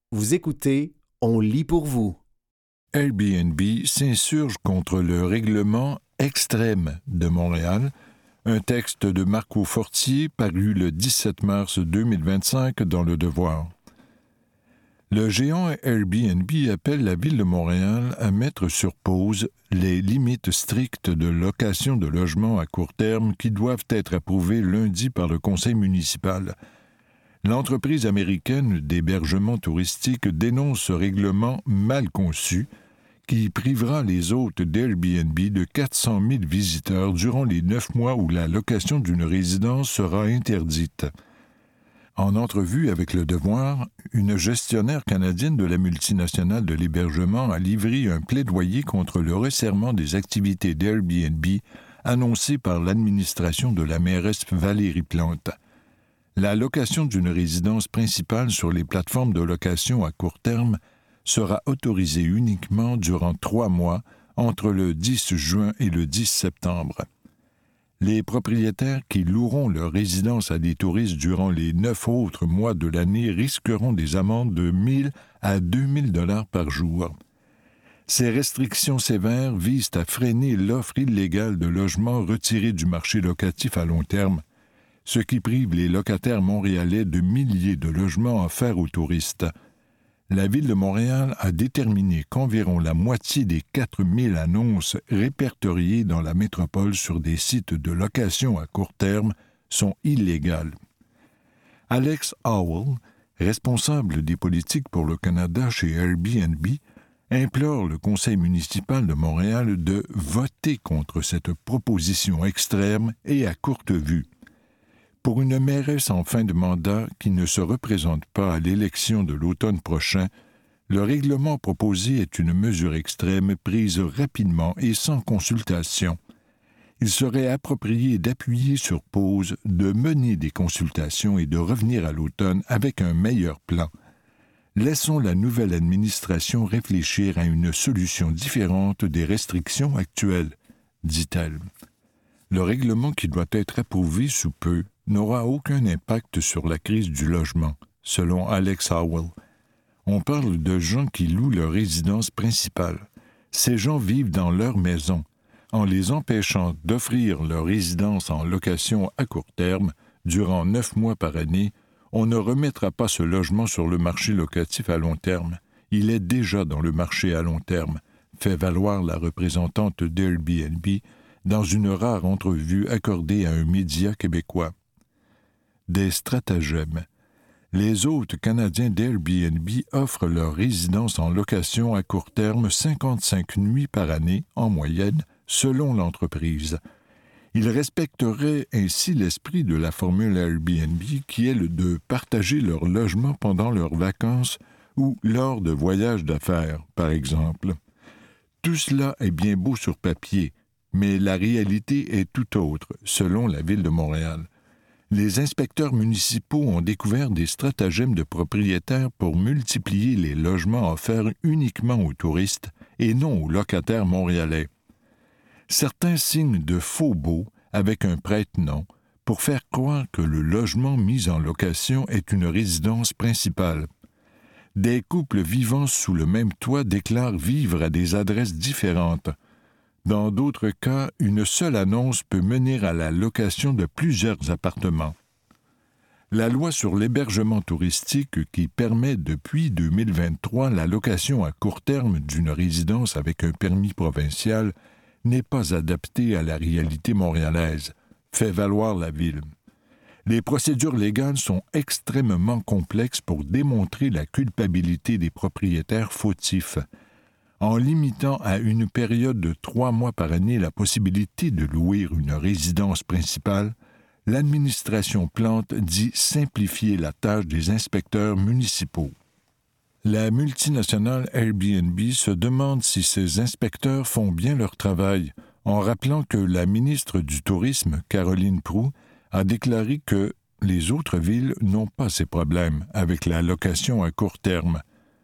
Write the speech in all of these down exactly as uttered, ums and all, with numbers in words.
Vous écoutez On lit pour vous. Airbnb s'insurge contre le règlement extrême de Montréal, un texte de Marco Fortier paru le dix-sept mars deux mille vingt-cinq dans Le Devoir. Le géant Airbnb appelle la Ville de Montréal à mettre sur pause les limites strictes de location de logements à court terme qui doivent être approuvées lundi par le conseil municipal. L'entreprise américaine d'hébergement touristique dénonce ce règlement mal conçu qui privera les hôtes d'Airbnb de quatre cent mille visiteurs durant les neuf mois où la location d'une résidence sera interdite. En entrevue avec Le Devoir, une gestionnaire canadienne de la multinationale de l'hébergement a livré un plaidoyer contre le resserrement des activités d'Airbnb annoncé par l'administration de la mairesse Valérie Plante. La location d'une résidence principale sur les plateformes de location à court terme sera autorisée uniquement durant trois mois entre le dix juin et le dix septembre. Les propriétaires qui loueront leur résidence à des touristes durant les neuf autres mois de l'année risqueront des amendes de mille à deux mille dollars par jour. Ces restrictions sévères visent à freiner l'offre illégale de logements retirés du marché locatif à long terme, ce qui prive les locataires montréalais de milliers de logements offerts aux touristes. La Ville de Montréal a déterminé qu'environ la moitié des quatre mille annonces répertoriées dans la métropole sur des sites de location à court terme sont illégales. Alex Howell, responsable des politiques pour le Canada chez Airbnb, implore le conseil municipal de Montréal de voter contre cette proposition extrême et à courte vue. Pour une mairesse en fin de mandat qui ne se représente pas à l'élection de l'automne prochain, le règlement proposé est une mesure extrême prise rapidement et sans consultation. Il serait approprié d'appuyer sur pause, de mener des consultations et de revenir à l'automne avec un meilleur plan. Laissons la nouvelle administration réfléchir à une solution différente des restrictions actuelles, dit-elle. Le règlement qui doit être approuvé sous peu n'aura aucun impact sur la crise du logement, selon Alex Howell. On parle de gens qui louent leur résidence principale. Ces gens vivent dans leur maison. En les empêchant d'offrir leur résidence en location à court terme, durant neuf mois par année, on ne remettra pas ce logement sur le marché locatif à long terme. Il est déjà dans le marché à long terme, fait valoir la représentante d'Airbnb dans une rare entrevue accordée à un média québécois. Des stratagèmes. Les hôtes canadiens d'Airbnb offrent leur résidence en location à court terme cinquante-cinq nuits par année, en moyenne, selon l'entreprise. Ils respecteraient ainsi l'esprit de la formule Airbnb qui est le de partager leur logement pendant leurs vacances ou lors de voyages d'affaires, par exemple. Tout cela est bien beau sur papier, mais la réalité est tout autre, selon la Ville de Montréal. Les inspecteurs municipaux ont découvert des stratagèmes de propriétaires pour multiplier les logements offerts uniquement aux touristes et non aux locataires montréalais. Certains signent de faux baux avec un prête-nom pour faire croire que le logement mis en location est une résidence principale. Des couples vivant sous le même toit déclarent vivre à des adresses différentes. Dans d'autres cas, une seule annonce peut mener à la location de plusieurs appartements. La loi sur l'hébergement touristique qui permet depuis deux mille vingt-trois la location à court terme d'une résidence avec un permis provincial n'est pas adaptée à la réalité montréalaise, fait valoir la Ville. Les procédures légales sont extrêmement complexes pour démontrer la culpabilité des propriétaires fautifs. En limitant à une période de trois mois par année la possibilité de louer une résidence principale, l'administration Plante dit simplifier la tâche des inspecteurs municipaux. La multinationale Airbnb se demande si ces inspecteurs font bien leur travail, en rappelant que la ministre du Tourisme, Caroline Proulx, a déclaré que les autres villes n'ont pas ces problèmes avec la location à court terme.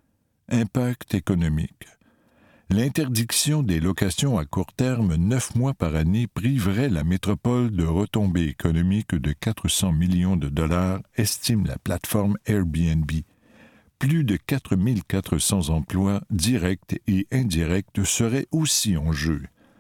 Impact économique. L'interdiction des locations à court terme neuf mois par année priverait la métropole de retombées économiques de quatre cents millions de dollars, estime la plateforme Airbnb. plus de quatre mille quatre cents emplois directs et indirects seraient aussi en jeu.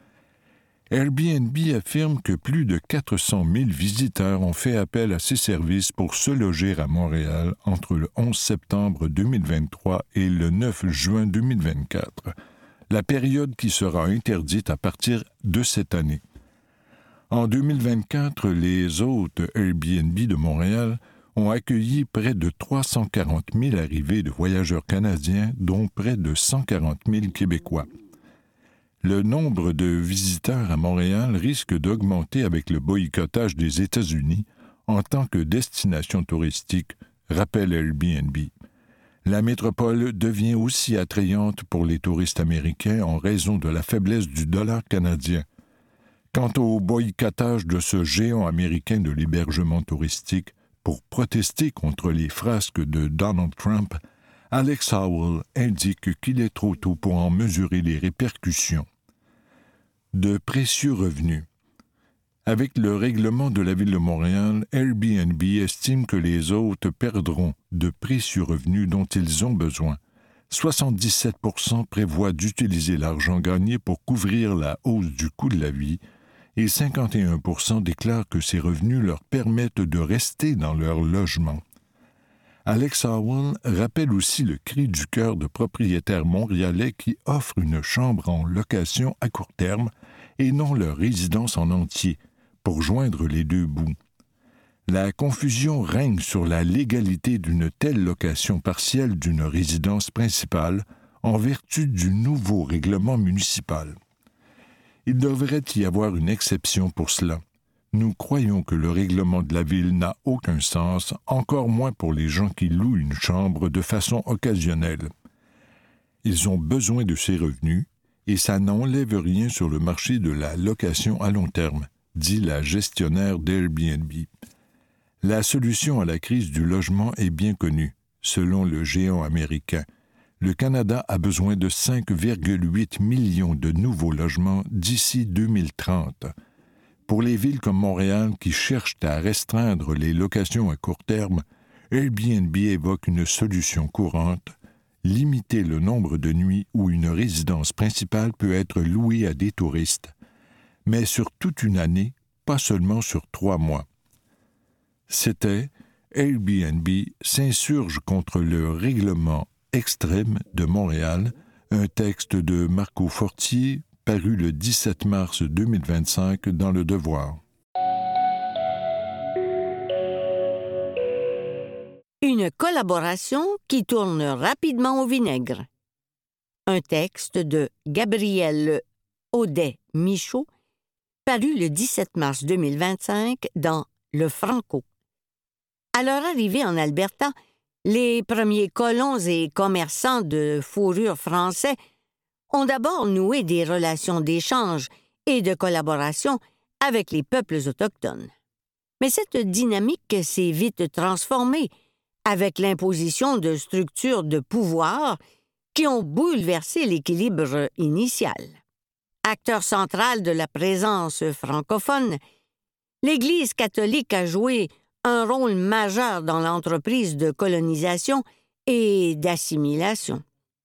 Airbnb affirme que plus de quatre cent mille visiteurs ont fait appel à ses services pour se loger à Montréal entre le onze septembre deux mille vingt-trois et le neuf juin deux mille vingt-quatre, la période qui sera interdite à partir de cette année. En deux mille vingt-quatre, les hôtes Airbnb de Montréal ont accueilli près de trois cent quarante mille arrivées de voyageurs canadiens, dont près de cent quarante mille Québécois. Le nombre de visiteurs à Montréal risque d'augmenter avec le boycottage des États-Unis en tant que destination touristique, rappelle Airbnb. La métropole devient aussi attrayante pour les touristes américains en raison de la faiblesse du dollar canadien. Quant au boycottage de ce géant américain de l'hébergement touristique pour protester contre les frasques de Donald Trump, Alex Howell indique qu'il est trop tôt pour en mesurer les répercussions. De précieux revenus. Avec le règlement de la Ville de Montréal, Airbnb estime que les hôtes perdront de précieux revenus dont ils ont besoin. soixante-dix-sept pour cent prévoient d'utiliser l'argent gagné pour couvrir la hausse du coût de la vie et cinquante et un pour cent déclarent que ces revenus leur permettent de rester dans leur logement. Alex Howell rappelle aussi le cri du cœur de propriétaires montréalais qui offrent une chambre en location à court terme et non leur résidence en entier, pour joindre les deux bouts. La confusion règne sur la légalité d'une telle location partielle d'une résidence principale en vertu du nouveau règlement municipal. Il devrait y avoir une exception pour cela. Nous croyons que le règlement de la Ville n'a aucun sens, encore moins pour les gens qui louent une chambre de façon occasionnelle. Ils ont besoin de ces revenus et ça n'enlève rien sur le marché de la location à long terme, dit la gestionnaire d'Airbnb. La solution à la crise du logement est bien connue, selon le géant américain. Le Canada a besoin de cinq virgule huit millions de nouveaux logements d'ici deux mille trente. Pour les villes comme Montréal qui cherchent à restreindre les locations à court terme, Airbnb évoque une solution courante, limiter le nombre de nuits où une résidence principale peut être louée à des touristes, mais sur toute une année, pas seulement sur trois mois. C'était Airbnb s'insurge contre le règlement extrême de Montréal, un texte de Marco Fortier, paru le dix-sept mars deux mille vingt-cinq dans Le Devoir. Une collaboration qui tourne rapidement au vinaigre. Un texte de Gabriel Audet-Michaud, paru le dix-sept mars deux mille vingt-cinq dans Le Franco. À leur arrivée en Alberta, les premiers colons et commerçants de fourrure français ont d'abord noué des relations d'échange et de collaboration avec les peuples autochtones. Mais cette dynamique s'est vite transformée avec l'imposition de structures de pouvoir qui ont bouleversé l'équilibre initial. Acteur central de la présence francophone, l'Église catholique a joué un rôle majeur dans l'entreprise de colonisation et d'assimilation.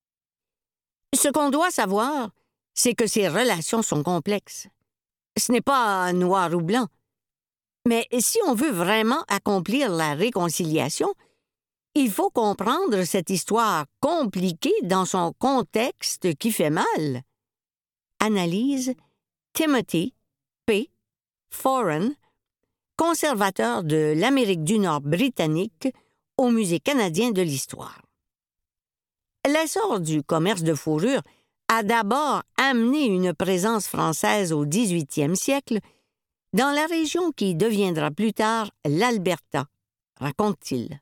Ce qu'on doit savoir, c'est que ces relations sont complexes. Ce n'est pas noir ou blanc. Mais si on veut vraiment accomplir la réconciliation, il faut comprendre cette histoire compliquée dans son contexte qui fait mal. Analyse Timothy P. Foran, conservateur de l'Amérique du Nord britannique au Musée canadien de l'histoire. L'essor du commerce de fourrure a d'abord amené une présence française au dix-huitième siècle dans la région qui deviendra plus tard l'Alberta, raconte-t-il.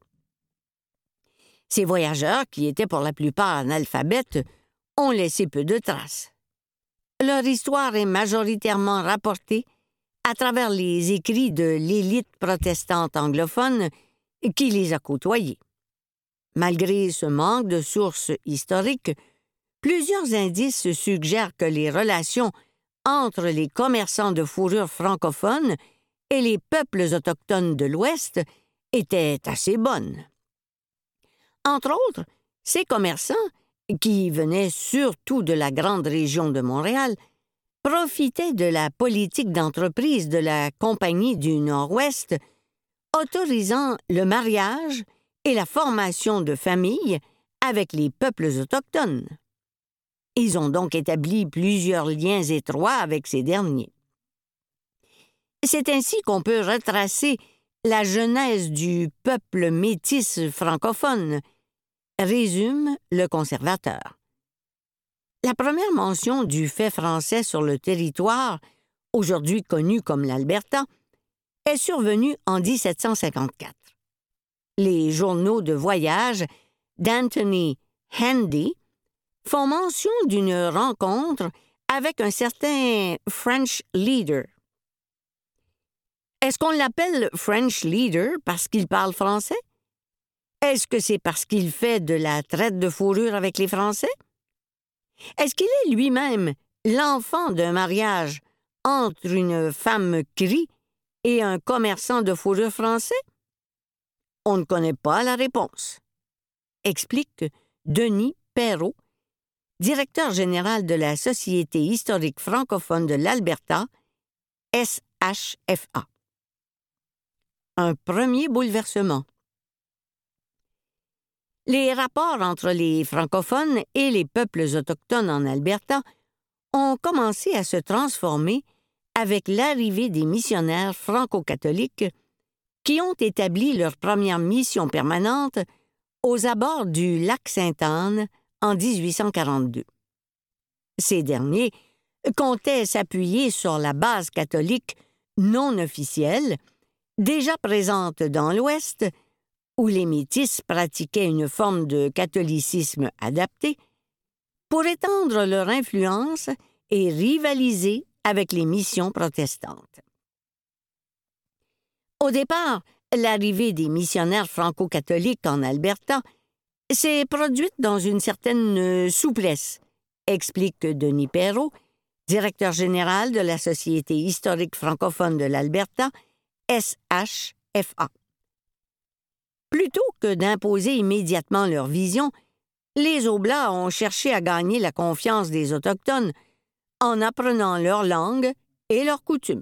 Ces voyageurs, qui étaient pour la plupart analphabètes, ont laissé peu de traces. Leur histoire est majoritairement rapportée à travers les écrits de l'élite protestante anglophone qui les a côtoyés. Malgré ce manque de sources historiques, plusieurs indices suggèrent que les relations entre les commerçants de fourrure francophones et les peuples autochtones de l'Ouest étaient assez bonnes. Entre autres, Ces commerçants, qui venaient surtout de la grande région de Montréal, profitaient de la politique d'entreprise de la Compagnie du Nord-Ouest, autorisant le mariage et la formation de familles avec les peuples autochtones. Ils ont donc établi plusieurs liens étroits avec ces derniers. C'est ainsi qu'on peut retracer la genèse du peuple métis francophone, résume le conservateur. La première mention du fait français sur le territoire, aujourd'hui connu comme l'Alberta, est survenue en dix-sept cent cinquante-quatre. Les journaux de voyage d'Anthony Handy font mention d'une rencontre avec un certain French leader. Est-ce qu'on l'appelle French leader parce qu'il parle français? Est-ce que c'est parce qu'il fait de la traite de fourrure avec les Français? Est-ce qu'il est lui-même l'enfant d'un mariage entre une femme crie et un commerçant de fourrure français? On ne connaît pas la réponse, explique Denis Perrot, directeur général de la Société historique francophone de l'Alberta, S H F A. Un premier bouleversement. Les rapports entre les francophones et les peuples autochtones en Alberta ont commencé à se transformer avec l'arrivée des missionnaires franco-catholiques qui ont établi leur première mission permanente aux abords du lac Sainte-Anne en dix-huit cent quarante-deux. Ces derniers comptaient s'appuyer sur la base catholique non officielle, déjà présente dans l'Ouest, où les métis pratiquaient une forme de catholicisme adapté, pour étendre leur influence et rivaliser avec les missions protestantes. Au départ, l'arrivée des missionnaires franco-catholiques en Alberta s'est produite dans une certaine souplesse, explique Denis Perrot, directeur général de la Société historique francophone de l'Alberta, S H F A. Plutôt que d'imposer immédiatement leur vision, les Oblats ont cherché à gagner la confiance des Autochtones en apprenant leur langue et leurs coutumes.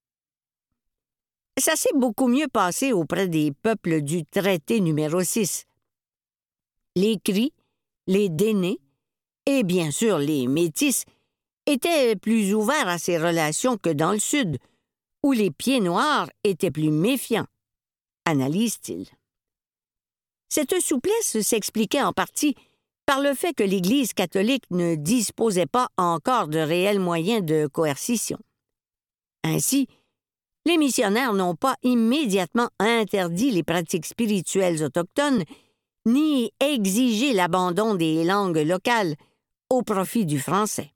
Ça s'est beaucoup mieux passé auprès des peuples du traité numéro six. Les Cris, les Dénés et bien sûr les Métis étaient plus ouverts à ces relations que dans le Sud, où les Pieds-Noirs étaient plus méfiants, analyse-t-il. Cette souplesse s'expliquait en partie par le fait que l'Église catholique ne disposait pas encore de réels moyens de coercition. Ainsi, les missionnaires n'ont pas immédiatement interdit les pratiques spirituelles autochtones ni exigé l'abandon des langues locales au profit du français.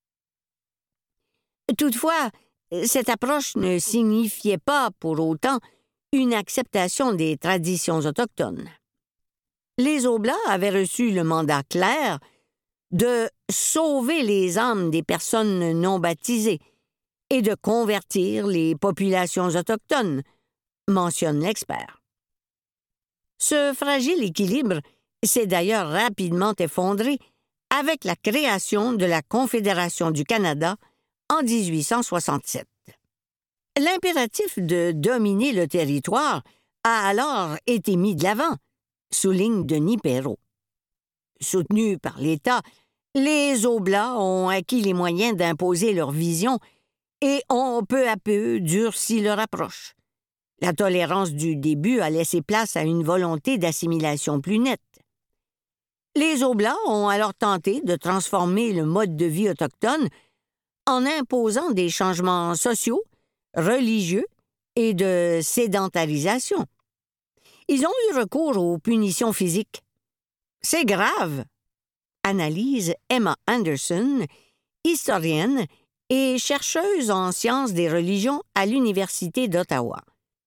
Toutefois, cette approche ne signifiait pas pour autant une acceptation des traditions autochtones. Les Oblats avaient reçu le mandat clair de sauver les âmes des personnes non baptisées et de convertir les populations autochtones, mentionne l'expert. Ce fragile équilibre s'est d'ailleurs rapidement effondré avec la création de la Confédération du Canada en dix-huit cent soixante-sept. L'impératif de dominer le territoire a alors été mis de l'avant, souligne Denis Perrot. Soutenus par l'État, les Oblats ont acquis les moyens d'imposer leur vision et ont peu à peu durci leur approche. La tolérance du début a laissé place à une volonté d'assimilation plus nette. Les Oblats ont alors tenté de transformer le mode de vie autochtone en imposant des changements sociaux, religieux et de sédentarisation. Ils ont eu recours aux punitions physiques. C'est grave, analyse Emma Anderson, historienne et chercheuse en sciences des religions à l'Université d'Ottawa.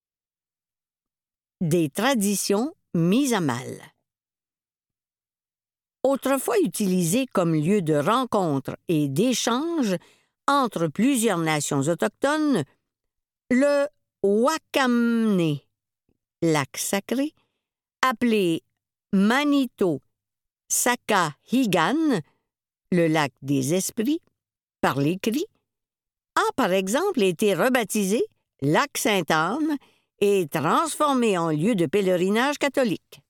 Des traditions mises à mal. Autrefois utilisé comme lieu de rencontre et d'échange entre plusieurs nations autochtones, le Wakamne, lac sacré, appelé Manito Sakahigan, le lac des esprits, par l'écrit, a par exemple été rebaptisé lac Sainte-Anne et transformé en lieu de pèlerinage catholique.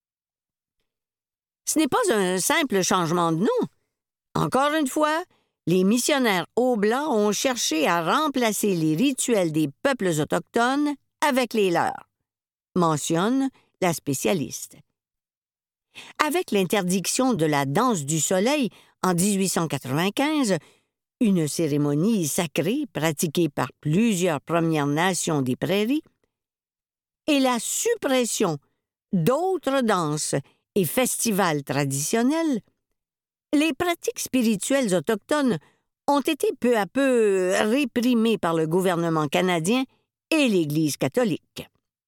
Ce n'est pas un simple changement de nom. Encore une fois, les missionnaires Oblats ont cherché à remplacer les rituels des peuples autochtones avec les leurs, mentionne la spécialiste. Avec l'interdiction de la danse du soleil en dix-huit cent quatre-vingt-quinze, une cérémonie sacrée pratiquée par plusieurs Premières Nations des Prairies, et la suppression d'autres danses et festivals traditionnels, les pratiques spirituelles autochtones ont été peu à peu réprimées par le gouvernement canadien et l'Église catholique.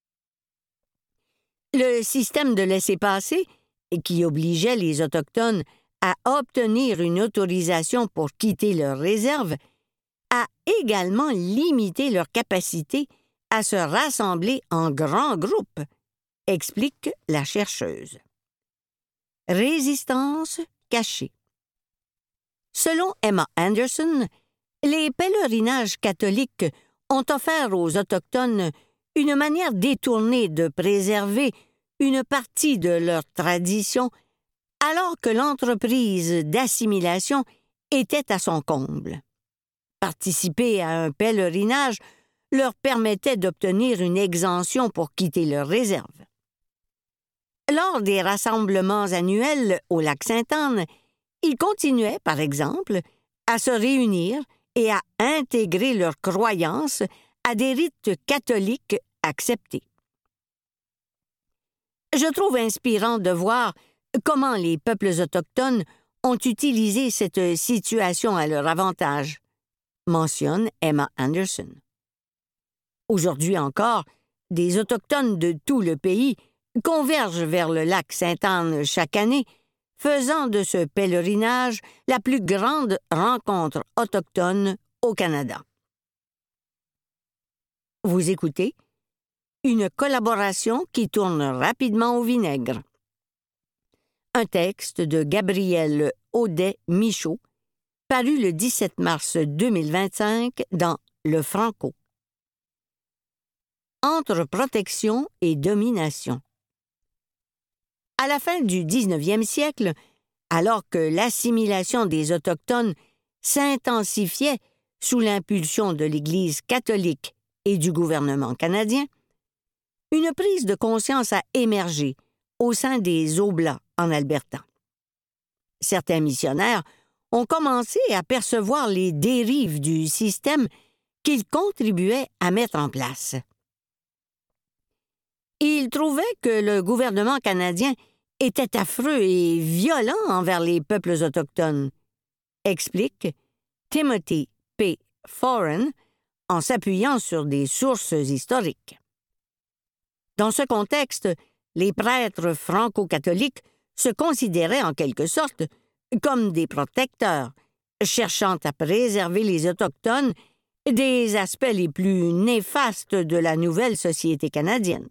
Le système de laissez-passer, qui obligeait les Autochtones à obtenir une autorisation pour quitter leur réserve, a également limité leur capacité à se rassembler en grands groupes, explique la chercheuse. Résistance cachée. Selon Emma Anderson, les pèlerinages catholiques ont offert aux Autochtones une manière détournée de préserver une partie de leur tradition alors que l'entreprise d'assimilation était à son comble. Participer à un pèlerinage leur permettait d'obtenir une exemption pour quitter leur réserve. Lors des rassemblements annuels au lac Sainte-Anne, ils continuaient, par exemple, à se réunir et à intégrer leurs croyances à des rites catholiques acceptés. Je trouve inspirant de voir comment les peuples autochtones ont utilisé cette situation à leur avantage, mentionne Emma Anderson. Aujourd'hui encore, des Autochtones de tout le pays convergent vers le lac Sainte-Anne chaque année, faisant de ce pèlerinage la plus grande rencontre autochtone au Canada. Vous écoutez une collaboration qui tourne rapidement au vinaigre. Un texte de Gabriel Audet-Michaud, paru le dix-sept mars deux mille vingt-cinq dans Le Franco. Entre protection et domination. À la fin du dix-neuvième siècle, alors que l'assimilation des Autochtones s'intensifiait sous l'impulsion de l'Église catholique et du gouvernement canadien, une prise de conscience a émergé au sein des Oblats en Alberta. Certains missionnaires ont commencé à percevoir les dérives du système qu'ils contribuaient à mettre en place. Ils trouvaient que le gouvernement canadien était affreux et violent envers les peuples autochtones, explique Timothy P. Foran en s'appuyant sur des sources historiques. Dans ce contexte, les prêtres franco-catholiques se considéraient en quelque sorte comme des protecteurs, cherchant à préserver les Autochtones des aspects les plus néfastes de la nouvelle société canadienne.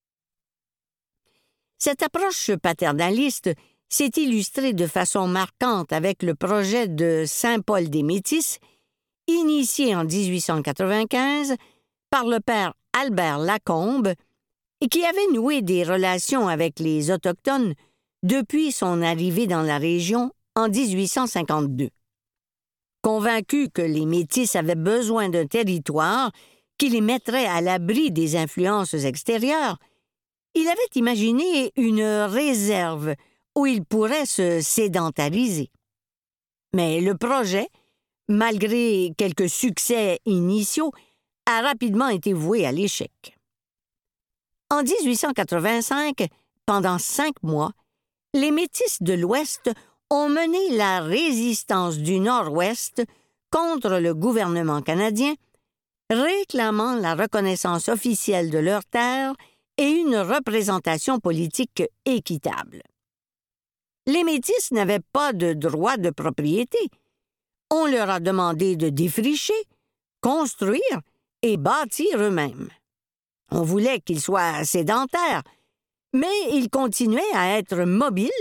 Cette approche paternaliste s'est illustrée de façon marquante avec le projet de Saint-Paul des Métis, initié en dix-huit cent quatre-vingt-quinze par le père Albert Lacombe, et qui avait noué des relations avec les Autochtones depuis son arrivée dans la région en dix-huit cent cinquante-deux. Convaincu que les Métis avaient besoin d'un territoire qui les mettrait à l'abri des influences extérieures, il avait imaginé une réserve où ils pourraient se sédentariser. Mais le projet, malgré quelques succès initiaux, a rapidement été voué à l'échec. En dix-huit cent quatre-vingt-cinq, pendant cinq mois, les Métis de l'Ouest ont mené la résistance du Nord-Ouest contre le gouvernement canadien, réclamant la reconnaissance officielle de leurs terres et une représentation politique équitable. Les Métis n'avaient pas de droit de propriété. On leur a demandé de défricher, construire et bâtir eux-mêmes. On voulait qu'ils soient sédentaires, mais ils continuaient à être mobiles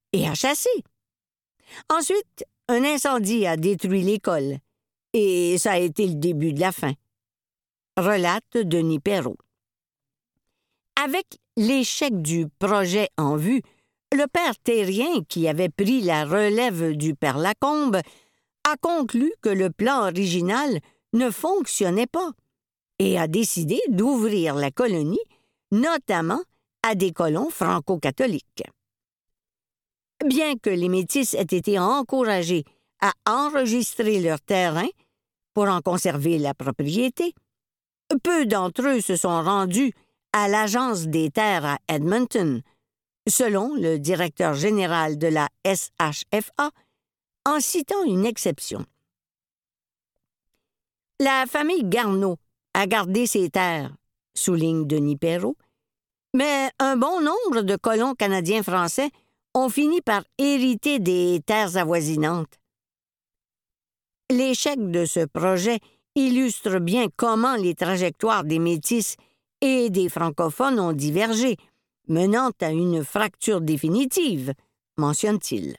et à chasser. Ensuite, un incendie a détruit l'école, et ça a été le début de la fin. Relate Denis Perrault. Avec l'échec du projet en vue, le père Thérien, qui avait pris la relève du père Lacombe, a conclu que le plan original ne fonctionnait pas et a décidé d'ouvrir la colonie, notamment à des colons franco-catholiques. Bien que les Métis aient été encouragés à enregistrer leur terrain pour en conserver la propriété, peu d'entre eux se sont rendus à l'Agence des terres à Edmonton, selon le directeur général de la S H F A, en citant une exception. La famille Garneau a gardé ses terres, souligne Denis Perrault, mais un bon nombre de colons canadiens-français ont fini par hériter des terres avoisinantes. L'échec de ce projet illustre bien comment les trajectoires des Métis et des francophones ont divergé, menant à une fracture définitive, mentionne-t-il.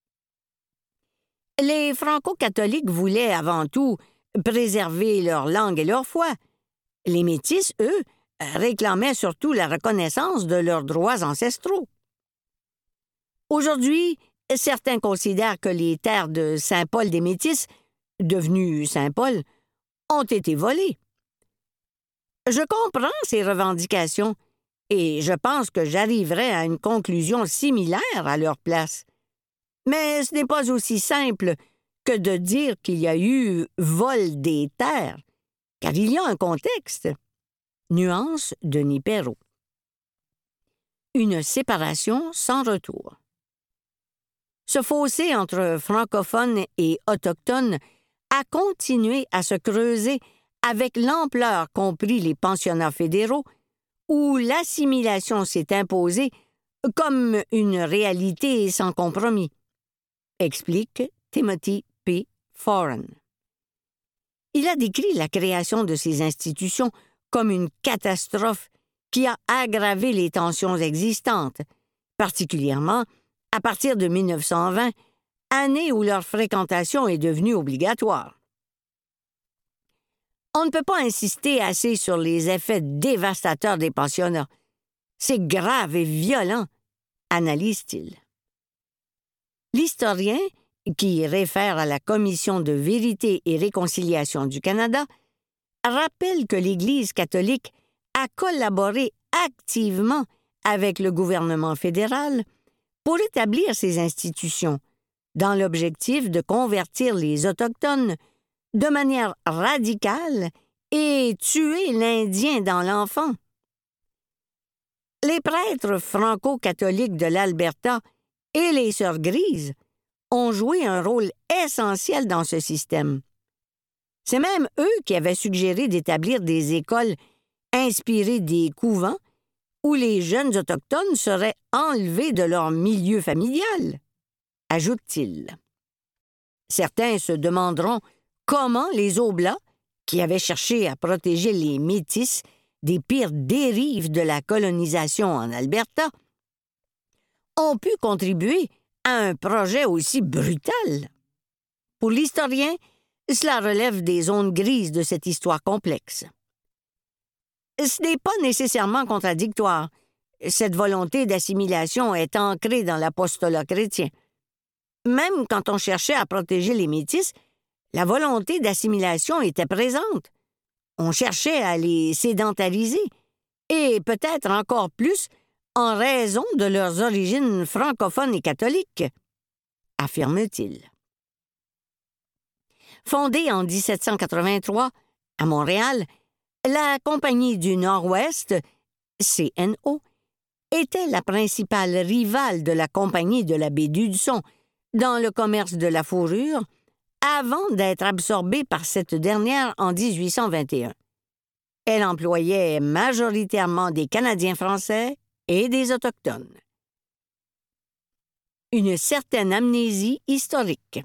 Les franco-catholiques voulaient avant tout préserver leur langue et leur foi. Les Métis, eux, réclamaient surtout la reconnaissance de leurs droits ancestraux. Aujourd'hui, certains considèrent que les terres de Saint-Paul des Métis, devenues Saint-Paul, ont été volées. Je comprends ces revendications et je pense que j'arriverai à une conclusion similaire à leur place. Mais ce n'est pas aussi simple que de dire qu'il y a eu vol des terres, car il y a un contexte. Nuance Denis Perrault. Une séparation sans retour. Ce fossé entre francophones et autochtones a continué à se creuser avec l'ampleur qu'ont pris les pensionnats fédéraux, où l'assimilation s'est imposée comme une réalité sans compromis, explique Timothy P. Foran. Il a décrit la création de ces institutions comme une catastrophe qui a aggravé les tensions existantes, particulièrement à partir de mille neuf cent vingt, année où leur fréquentation est devenue obligatoire. On ne peut pas insister assez sur les effets dévastateurs des pensionnats. C'est grave et violent, analyse-t-il. L'historien, qui réfère à la Commission de vérité et réconciliation du Canada, rappelle que l'Église catholique a collaboré activement avec le gouvernement fédéral pour établir ces institutions, dans l'objectif de convertir les Autochtones de manière radicale et tuer l'Indien dans l'enfant. Les prêtres franco-catholiques de l'Alberta et les Sœurs Grises ont joué un rôle essentiel dans ce système. C'est même eux qui avaient suggéré d'établir des écoles inspirées des couvents où les jeunes Autochtones seraient enlevés de leur milieu familial, ajoute-t-il. Certains se demanderont comment les Oblats, qui avaient cherché à protéger les Métis des pires dérives de la colonisation en Alberta, ont pu contribuer à un projet aussi brutal. Pour l'historien, cela relève des zones grises de cette histoire complexe. Ce n'est pas nécessairement contradictoire. Cette volonté d'assimilation est ancrée dans l'apostolat chrétien. Même quand on cherchait à protéger les Métis, la volonté d'assimilation était présente. On cherchait à les sédentariser, et peut-être encore plus en raison de leurs origines francophones et catholiques, affirme-t-il. Fondée en dix-sept cent quatre-vingt-trois, à Montréal, la Compagnie du Nord-Ouest, C N O, était la principale rivale de la Compagnie de la baie d'Hudson dans le commerce de la fourrure, avant d'être absorbée par cette dernière en dix-huit cent vingt et un. Elle employait majoritairement des Canadiens français et des Autochtones. Une certaine amnésie historique.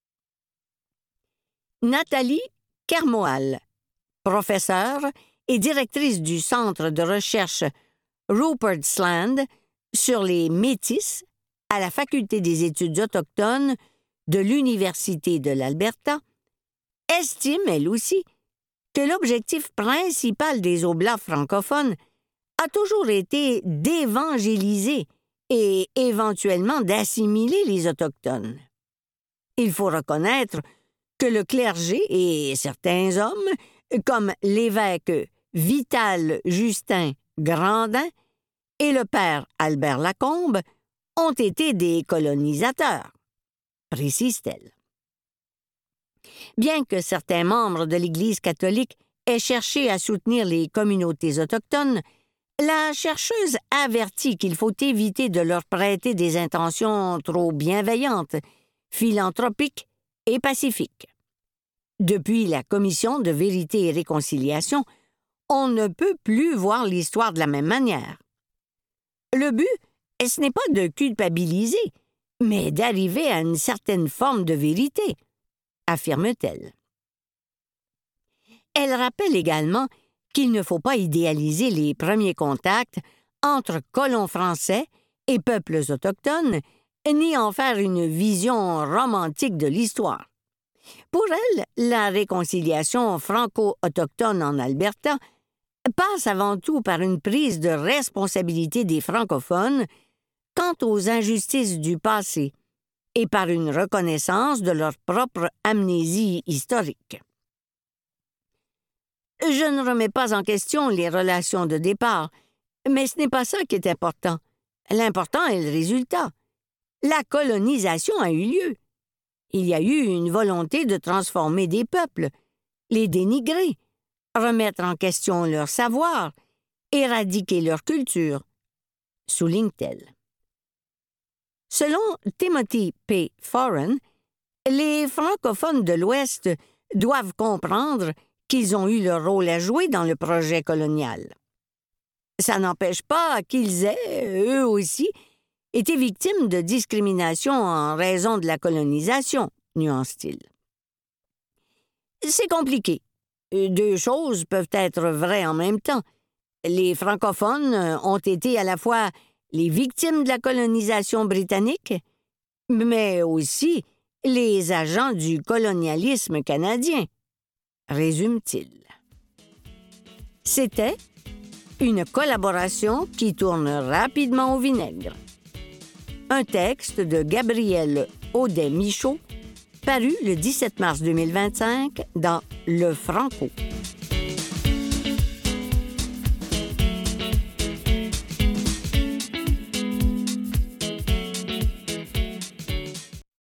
Nathalie Kermoal, professeure et directrice du Centre de recherche Rupert's Land sur les Métis à la Faculté des études autochtones de l'Université de l'Alberta, estime, elle aussi, que l'objectif principal des Oblats francophones a toujours été d'évangéliser et éventuellement d'assimiler les Autochtones. Il faut reconnaître que le clergé et certains hommes, comme l'évêque Vital Justin Grandin et le père Albert Lacombe, ont été des colonisateurs, précise-t-elle. Bien que certains membres de l'Église catholique aient cherché à soutenir les communautés autochtones, la chercheuse avertit qu'il faut éviter de leur prêter des intentions trop bienveillantes, philanthropiques et pacifiques. Depuis la Commission de vérité et réconciliation, on ne peut plus voir l'histoire de la même manière. Le but, ce n'est pas de culpabiliser, mais d'arriver à une certaine forme de vérité, affirme-t-elle. Elle rappelle également qu'il ne faut pas idéaliser les premiers contacts entre colons français et peuples autochtones, ni en faire une vision romantique de l'histoire. Pour elle, la réconciliation franco-autochtone en Alberta passe avant tout par une prise de responsabilité des francophones quant aux injustices du passé et par une reconnaissance de leur propre amnésie historique. Je ne remets pas en question les relations de départ, mais ce n'est pas ça qui est important. L'important est le résultat. La colonisation a eu lieu. Il y a eu une volonté de transformer des peuples, les dénigrer, remettre en question leur savoir, éradiquer leur culture, souligne-t-elle. Selon Timothy P. Foran, les francophones de l'Ouest doivent comprendre qu'ils ont eu leur rôle à jouer dans le projet colonial. Ça n'empêche pas qu'ils aient, eux aussi, été victimes de discrimination en raison de la colonisation, nuance-t-il. C'est compliqué. Deux choses peuvent être vraies en même temps. Les francophones ont été à la fois les victimes de la colonisation britannique, mais aussi les agents du colonialisme canadien, résume-t-il. C'était une collaboration qui tourne rapidement au vinaigre. Un texte de Gabriel Audet-Michaud, paru le dix-sept mars deux mille vingt-cinq dans Le Franco.